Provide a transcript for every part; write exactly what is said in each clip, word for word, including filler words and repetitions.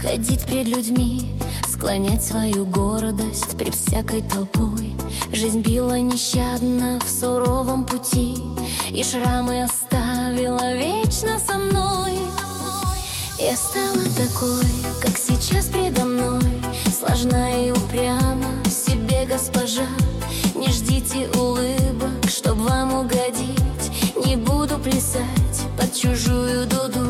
ходить пред людьми, склонять свою гордость пред всякой толпой. Жизнь била нещадно в суровом пути, и шрамы оставила вечно со мной. Я стала такой, как сейчас предо мной, сложна и упряма в себе госпожа. Не ждите улыбок, чтоб вам угодить, не буду плясать под чужую дуду.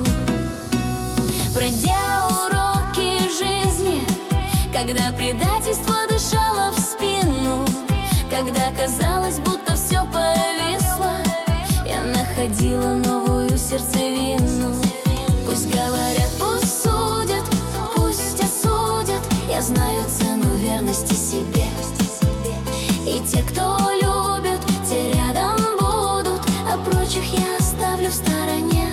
Пройдя уроки жизни, когда предательство дышало в спину, когда казалось, будто все повисло, я находила новую сердцевину. Пусть говорят, пусть судят, пусть осудят, я знаю цену верности себе. И те, кто любят, те рядом будут, а прочих я оставлю в стороне.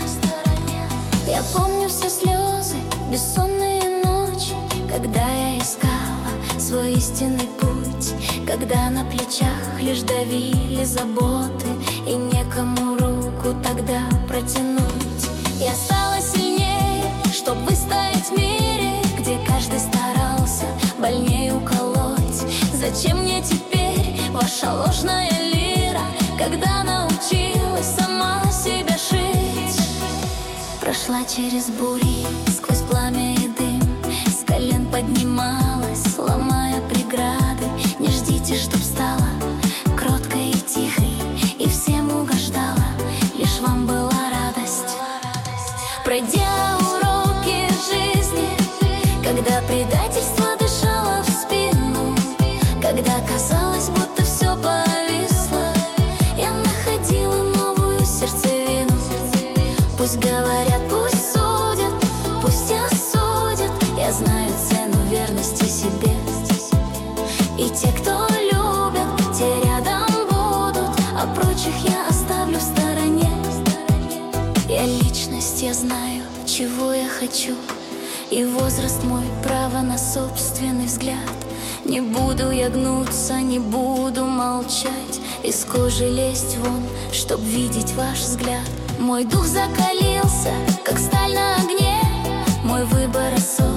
Я помню все слезы, бессонные ночи, когда я искала свой истинный путь, когда на плечах лишь давили заботы, и некому руку тогда протянуть. Я стала сильнее, чтоб выстоять в мире, где каждый старался больнее уколоть. Зачем мне теперь ваша ложная лира, когда научилась сама себя шить? Прошла через бури, сквозь пламя и дым, с колен поднималась, ломая преграды. Не ждите, чтоб стала кроткой и тихой, и всем угождала, лишь вам была радость. Пройдя уроки жизни, когда предательство дышало в спину, когда казалось, будто все повисло, я находила новую сердцевину. Пусть говорят, пусть судят, пусть осудят, я знаю цену верности себе. И те, кто любят, те рядом будут, а прочих я оставлю в стороне. Я личность, я знаю, чего я хочу, и возраст мой право на собственный взгляд. Не буду я гнуться, не буду молчать, из кожи лезть вон, чтоб видеть ваш взгляд. Мой дух закалился, как сталь на огне, мой выбор особенный.